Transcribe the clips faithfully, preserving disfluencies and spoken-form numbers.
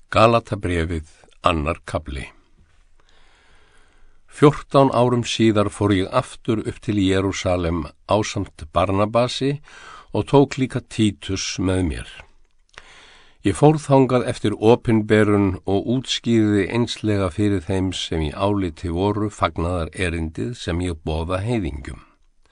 Galatabréfið, annar kafli. Fjórtán árum síðar fór ég aftur upp til Jerúsalem ásamt Barnabasi og tók líka Títus með mér. Ég fór þangað eftir opinberun og útskýrði einslega fyrir þeim sem í áliti voru fagnaðar erindið sem ég boða heiðingjum.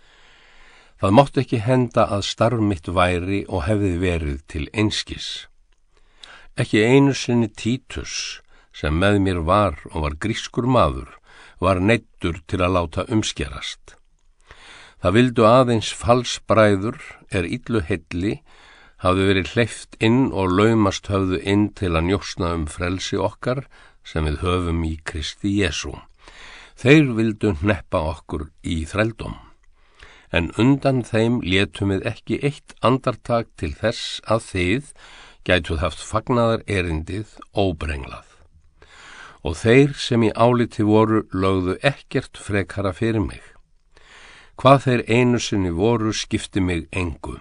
Það mátti ekki henda að starf mitt væri og hefði verið til einskis. Ekki einu sinni Títus, sem með mér var og var grískur maður, var neyddur til að láta umskerast. Það vildu aðeins falsbræður er illu heilli, hafði verið hleypt inn og laumast höfðu inn til að njósna um frelsi okkar sem við höfum í Kristi Jesú. Þeir vildu hneppa okkur í þrældóm. En undan þeim létum við ekki eitt andartak til þess að þið gætuð haft fagnaðar erindið óbrenglað. Og þeir sem í áliti voru lögðu ekkert frekara fyrir mig. Hvað þeir einu sinni voru skipti mig engu.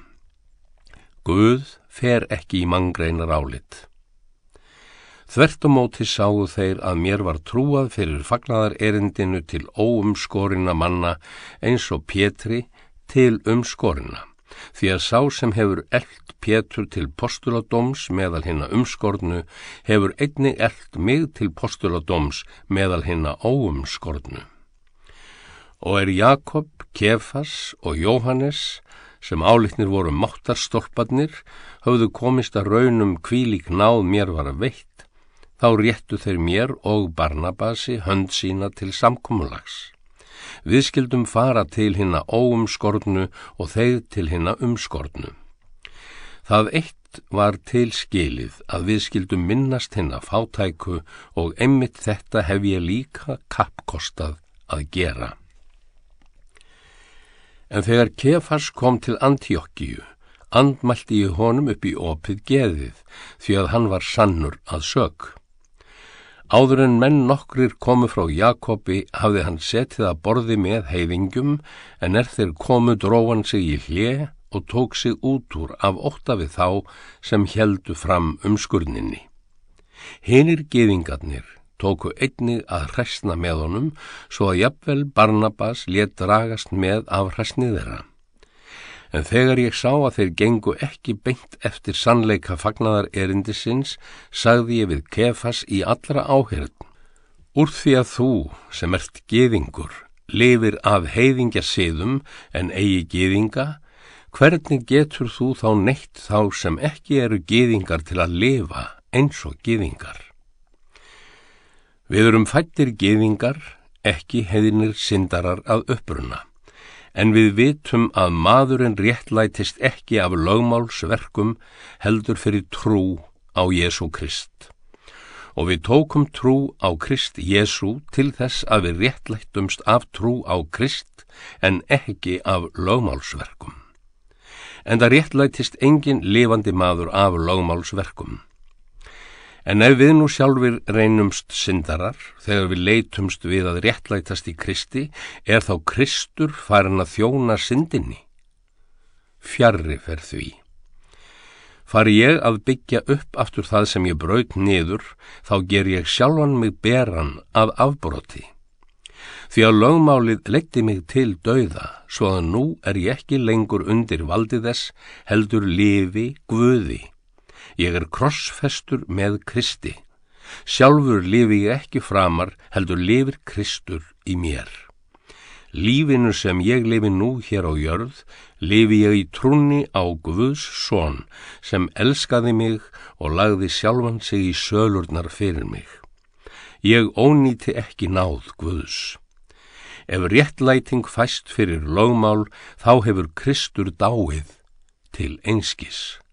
Guð fer ekki í manngreinar álit. Þvert á móti sáu þeir að mér var trúað fyrir fagnaðar erindinu til óumskorinna manna eins og Pétri til umskorinna. Því að sá sem hefur elt Pétur til postuladóms meðal hinna umskornu hefur einnig elt mig til postuladóms meðal hinna óumskornu. Og er Jakob, Kefas og Jóhannes, sem álitnir voru máttarstólparnir, höfðu komist að raunum hvílík náð mér var veitt, þá réttu þeir mér og Barnabasi hönd sína til samkomulags. Við skildum fara til hinna óumskornu og þeir til hinna umskornu. Það eitt var til skilið að við skildum minnast hinna fátæku og einmitt þetta hef ég líka kappkostað að gera. En þegar Kefas kom til Antíokkíu, andmælti ég honum upp í opið geðið, því að hann var sannur að sök. Áður en menn nokkrir komu frá Jakobi hafði hann setið að borði með heiðingjum, en er þeir komu dró hann sig í hlé og tók sig út úr af ótta við þá sem héldu fram umskurninni. Hinir gyðingarnir tóku einnig að hræsna með honum, svo að jafnvel Barnabas lét dragast með af hræsni þeirra. En þegar ég sá að þeir gengu ekki beint eftir sannleika fagnaðar erindisins, sagði ég við Kefas í allra áheyrn: Úr því að þú, sem ert gyðingur, lifir af heiðingjasiðum en eigi gyðinga, hvernig getur þú þá neitt þá sem ekki eru gyðingar til að lifa eins og gyðingar? Við erum fæddir gyðingar, ekki heiðinir syndarar að uppruna. En við vitum að maðurinn réttlætist ekki af lögmálsverkum heldur fyrir trú á Jesú Krist. Og við tókum trú á Krist Jesú til þess að við réttlættumst af trú á Krist en ekki af lögmálsverkum. En það réttlætist engin lifandi maður af lögmálsverkum. En ef við nú sjálfur reynumst syndarar, þegar við leitumst við að réttlætast í Kristi, er þá Kristur farinn að þjóna syndinni? Fjarri fer því. Fari ég að byggja upp aftur það sem ég braut niður, þá ger ég sjálfan mig beran af afbroti. Því að lögmálið leiddi mig til dauða, svo að nú er ég ekki lengur undir valdi þess, heldur lifi Guði. Ég er krossfestur með Kristi. Sjálfur lifi ég ekki framar, heldur lifir Kristur í mér. Lífinu sem ég lifi nú hér á jörð, lifi ég í trúnni á Guðs son, sem elskaði mig og lagði sjálfan sig í sölurnar fyrir mig. Ég ónýti ekki náð Guðs. Ef réttlæting fæst fyrir lögmál, þá hefur Kristur dáið til einskis.